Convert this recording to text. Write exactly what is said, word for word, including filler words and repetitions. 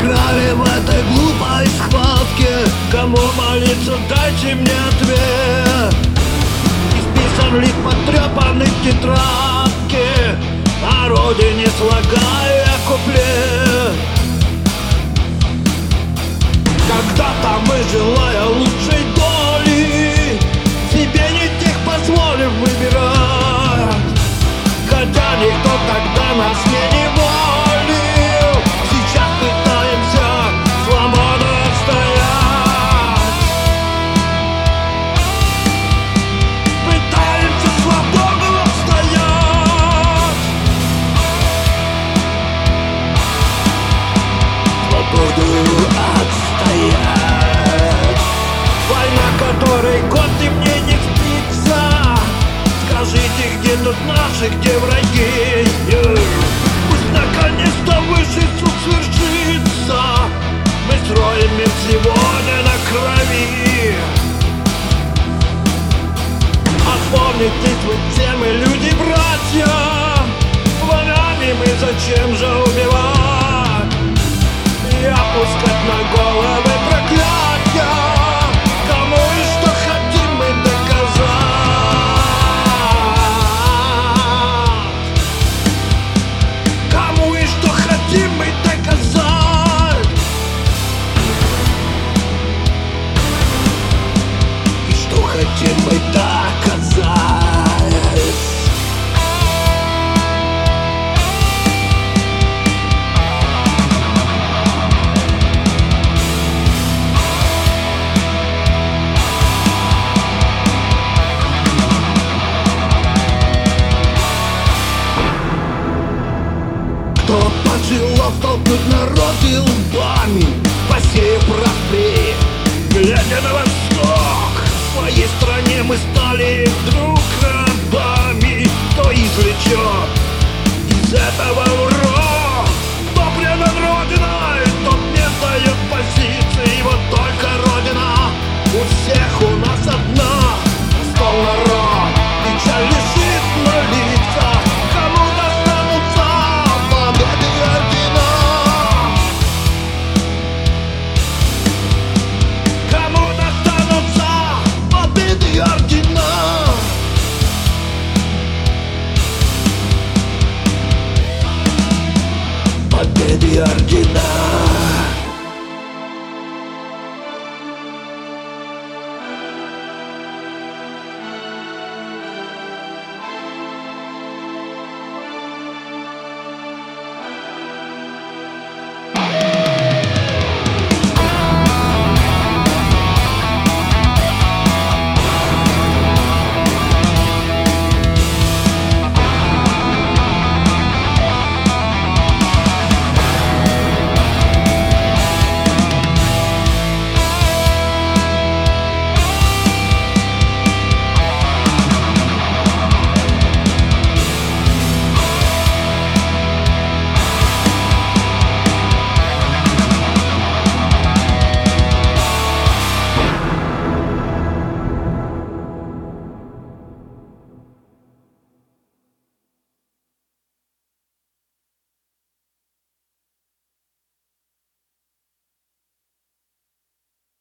проиграли в этой глупой схватке. Кому молиться, дайте мне ответ. Исписан лист потрепанной тетрадки, о родине слагая куплет. Когда-то мы, желая лучшей доли, себе не тех позволим выбирать. Хотя никто тогда нас не неволил, сейчас пытаемся свободу отстоять. Пытаемся свободу отстоять. Свободу отстоять. Война, которой год и мне не спится. Скажите, где тут наши, где враги? Пусть наконец-то высший суд свершится. Мы строим мир сегодня на крови. Опомнитесь вы все, мы люди-братья. Врагами мы зачем же убивать и опускать на головы проклятия? Кому и что хотим мы доказать? Кому и что хотим мы доказать? И что хотим мы доказать? Кто пожелал столкнуть народ и лбами, посеяв распри, глядя на восток? В своей стране мы стали вдруг рабами. Кто извлечет из этого урок? Кто предан Родиной, тот не сдает позиции. Вот только Родина у всех у нас одна. Стол народ, печаль лежит на лицах. Кому достанутся победы и ордена? Кому достанутся победы и ордена? Победы и ордена.